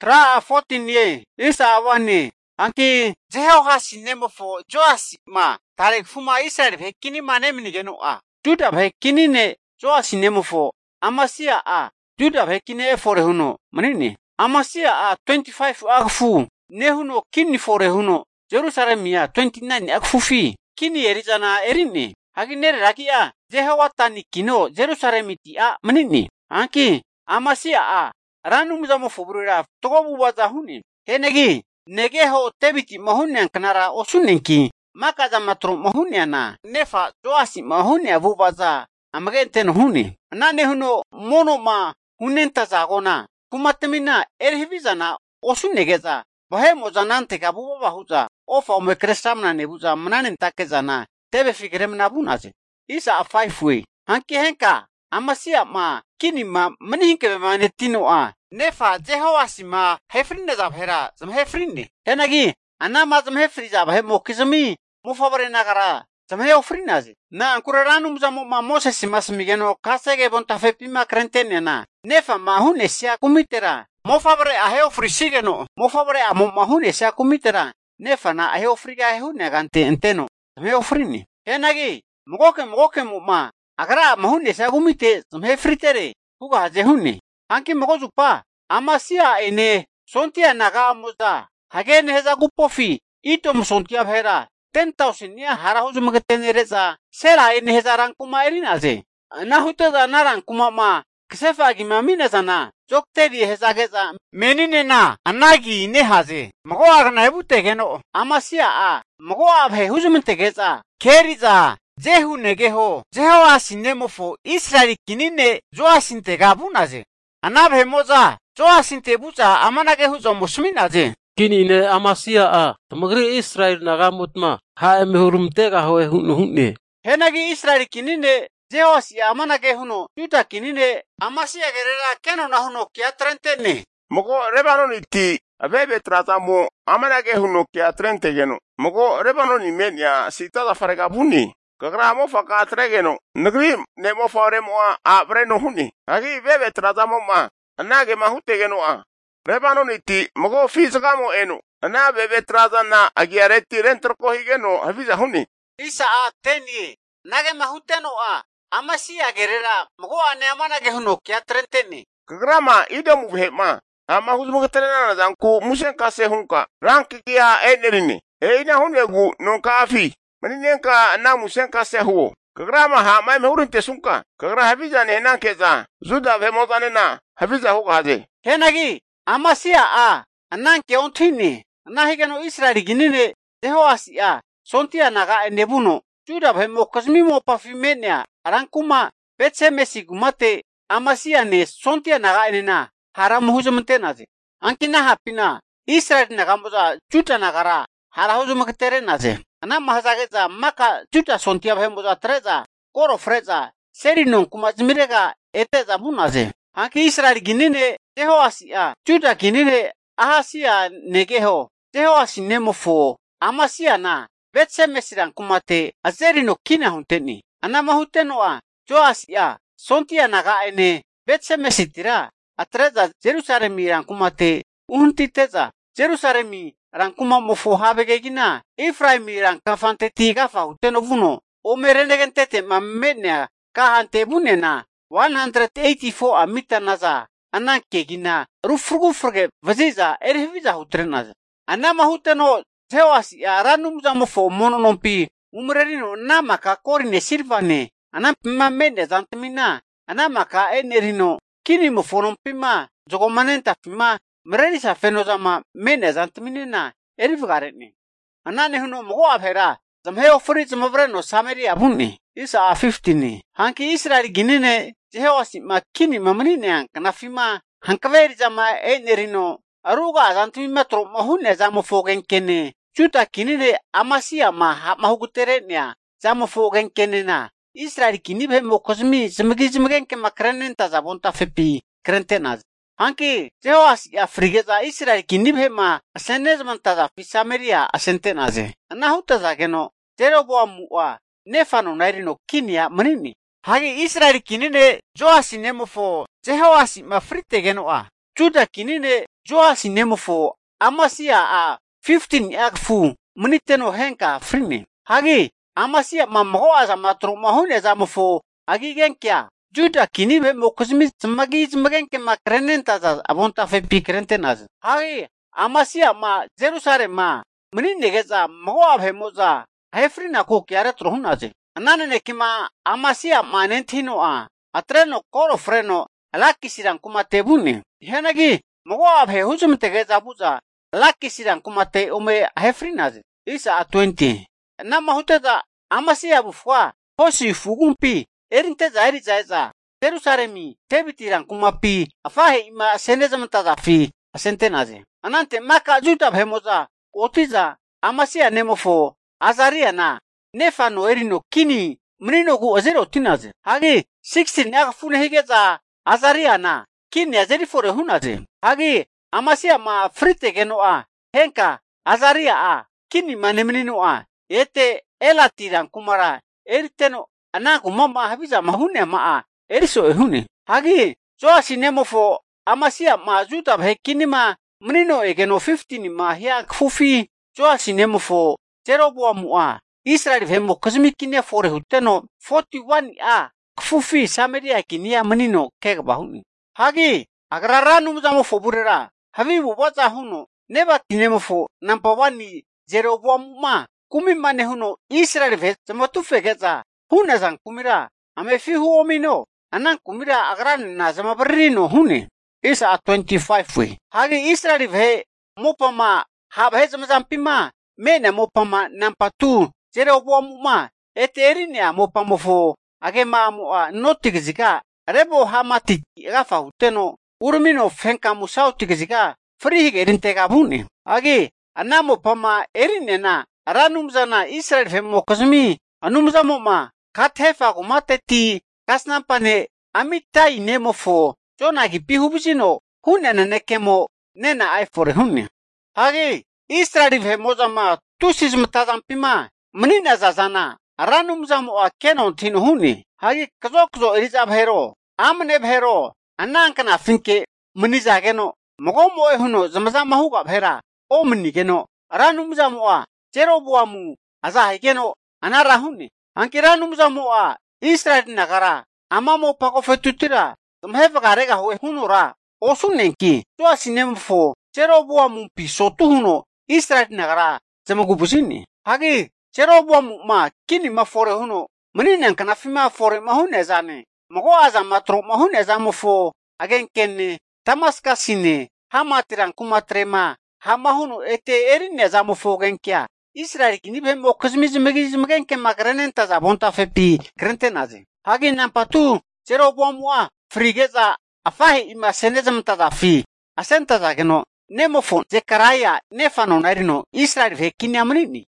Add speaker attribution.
Speaker 1: Tra 14 ye. Isa awani. Anki Jehoash nemofo Joash ma. Tarik fuma Israel vekini manemini geno a. Juda vekini ne Joash nemofo. Amasia a. Juda vekini efore huno. Manini. Amasia a 25 agfu. Nehuno kini fore huno. Jerusalem ya 29 agfufi. Kini erizana erini. Hagi nere raki a. Jehowatani kino Jerusalem iti a. Manini. Anki Amasia a. Ranu muzamo fobrura. Togobu waza huni. Henegi. Negeho tebiti mahunian kanara osunenki. Makaza matro mahuniana. Nefa Joasi mahunia vubaza. Amagenten huni. Nane huno mono ma hunenta zagona. Kumatemina erhivizana osunegeza. Bahemo zanante kabuba bahuza. Ofa omekrestamna nebuza mananen takezana. Tebe fikremna bunaze. Isa a 5 way. Hanki henka. Amasia ma kini ma manihinke manetino a. Nefa Jehoashi ma hefrinde zabhera zam hefrinde. Henagi anama zam hefri zabhe mokizami mufabare nagara zam hefrinaze. Na ankuraranu zamo ma Moses masmigeno kasege bontafe pima krentene na. Nefa ma hunesia kumitera. Mofabare a hefrisigeno. Mofabare a mahunesia kumitera. Nefa na a hefriga hune gante enteno. Zam hefrini. Henagi mogoke ma agara mahunesia kumite zam hefritere. Huga jehune. Anki mogozupa Amasia ene sontia naga muda hagene heza gupofi itom sontia bhera 10,000 nia harahuzu magatenereza sera ene heza rankuma erinaze na huteza na rankuma ma ksefa gimamina zana jokteri heza geza menine na anagi ne haze mago agna ebute geno Amasia a mago abhe huzumte geza keriza Jehu negeho Jehoashi nemofo Israeli kinine Joasinte gabunaze Anabhe moza Joasinte buza amanage huzo musminaze.
Speaker 2: Kinine Amasia a. Tamagri Israel nagamutma. Ha emehurumtega hoe hunne.
Speaker 1: Henagi Israel kinine Jehoashi amanage huno. Juda kinine Amasia gerera keno na huno kia trentene.
Speaker 3: Mogo Lebanon iti abebe tratamo amanage huno kia trentegeno. Mogo Lebanon imenia sitada farega buni. Kagra mo faka tregeno. Negri ne mo fare mo a breno huni. Agi bebe tratamo ma. Anage mahutegeno a. Lebanon iti mogo fizgamo eno. Ana bebe trazana agiareti rentro kohigeno hafiza huni.
Speaker 1: Isa a teni. Nage mahuteno a. Amasia gerera mogo ane amanage huno kia trentene.
Speaker 3: Kagrama ida mubhema. Ama huzmuga tenena zanku musen kase hunka. Ranki kia enerini. Ina hunegu nonka afi. Maninenka na musen kase huo. Kagrama ha mai mehurinte sunka. Kagra hafiza ne nankeza. Zuda vemozane na. Hafiza huka haze.
Speaker 1: Henagi Amasia a. Ananke ontini. Anahigeno Israeli ginine. Jehoashi a. Sontia naga enebuno. Juda vemo kasmimo pafimenia. Arankuma. Betsemesi gumate. Amasia ne sontia naga enena. Haramu huzumtenaze. Ankina hapina. Israeli nagamuza. Juda nagara. Harahuzumketere naze. Ana mahazageza maka Juda sontia vemo treza. Koro freza. Serinon kumazmirega eteza bunaze. Anki Israel ginine Jehoashi a. Juda ginine Ahasia negeho. Jehoashi nemofo. Amasia na. Betsemesiran kumate. Azerino kina hunteni. Anama huteno a. Joashi a. Sontia naga ene. Betsemesitira. Atreza Jerusalemi rankumate. Uhuntiteza. Jerusalemi rankuma mofo habegegina. Efraimi rankafante tigafa huteno vuno. Omerenegentete mammenea. Kahante bunena. 184 amita naza. Ananke gina. Rufrugufrge vaziza erhiviza hutrenaza. Anama huteno. Jehoashi a ranumza mofo mononompi. Umrerino namaka korine silvane. Anampima mende zantamina. Anamaka enerino. Kini mofonompima. Jogomanenta pima. Mrerisa fenozama mende zantaminina. Erivgareni. Anane huno mogo abhera. Zamheo furiz mavreno Samaria bunni. Isa a 15. Hanki Israel ginine. Jehoashi makini mamanine kanafima. Hankaveri zama enerino. Aruga azantumima tro mahune zamo fogen kene. Juda kinine Amasia mahuguterenia. Zamo fogen kene na. Israel kinibe mokosmi zimgigen ke makrenenta zabonta fepi krentenaz. Hanki Jehoashi afrigeza Israel kinibe ma asenezmantaza fi Samaria asentenaze. Anahuta geno Jeroboam wa nefano nairino kinia manini. Hagi Israel kinine Joashi nemofo Jehoashi mafrite geno a. Juda kinine Joasi nemofo Amasia 15 yakfu muniteno henka frine. Hagi Amasia mamoaza matro mahune zamofo agigenkya. Juda kinibe mokosmi smagenke makrenentaza abonta fe pikrentenaz. Hagi Amasia ma Jerusalem ma muninegeza Moab hemoza hefrina ko kyare trohunaze. Anane kima Amasia manentino atreno koro freno alakisiran kumatebune. Henagi Moab he huzumtegeza buza alakisiran kumate ome hefrinaze. Isa 20. Nama huteza Amasia bufwa hosi fugumpi erinteza erizaiza Jerusalemi tebitiran kumapi afahe ima senezamtaza fi asentenaze. Anante maka Juda hemoza otiza Amasia nemofo Azaria na Nefano erino kini mnino gu azero tinaze. Hagi 16 yakfune higeza Azaria na kini azeri fore hunaze. Hagi Amasia ma frite genoa henka Azaria kini manemnino ete elatiran kumara eriteno anaku mama habiza mahune ma eriso ehune. Hagi Joasi nemofo Amasia ma Juda kini ma mnino egeno 15 ma hiya kfufi Joasi nemofo Jeroboam Israel vemo kosmikine fore huteno 41 kfufi Samaria kinia mnino kega bahuni. Hagi agraranu mzamo foburera habibu waza huno nebati nemofo number 1 Jeroboam kumi mane huno Israel ve zamotufegeza huna zan kumira amefi huomino anan kumira agran na zamabrino hune. Isa 25 we. Hagi Israel ve mopama habe zamazampima mena mopama number 2 Jeroboam eterinia mopamofo agema notigzika rebo hamati gafa huteno urmino fenka musautigzika frihige erintega bune. Agi anamo pama erinena ranumzana Israel femo kosmi anumzamo ma kathefa kumateti kasnampane amitai nemofo jonagi pihubusino hunena nekemo nena ai fore hunne. Hagi Israel femo zama tusism tazampima mnina zazana ranumzamo kenon tinu hunne. Hagi kazokzo elizab hero amne bhero anankana finke mnizageno mogomo ehuno zamazama huga bhera o mnigeno ranumzamo Jeroboamu azahigeno anarahunni. Ankiranumzamo Israel nagara amamo pakofetutira zamhevagarega hoe hunora osunenki Joasi nemofo Jeroboamu pisotuhuno Israel nagara zamagubusini. Hagi Jeroboamu ma kini mafore huno mninan kana fima fore mahune zane mogo azamatro mahune zamofo agenkenne Damaskasine hamatiran kumatrema hamahuno ete erinne zamofo genkya Israel kinibe mo kosmizmegizmgenke makrenenta zabonta fepi krentenaze. Hagi nampatu Jeroboam frigeza afahi ima senezamta zafi asenta zageno nemofo Zekaraya nefano narino Israel ve kinyamnini.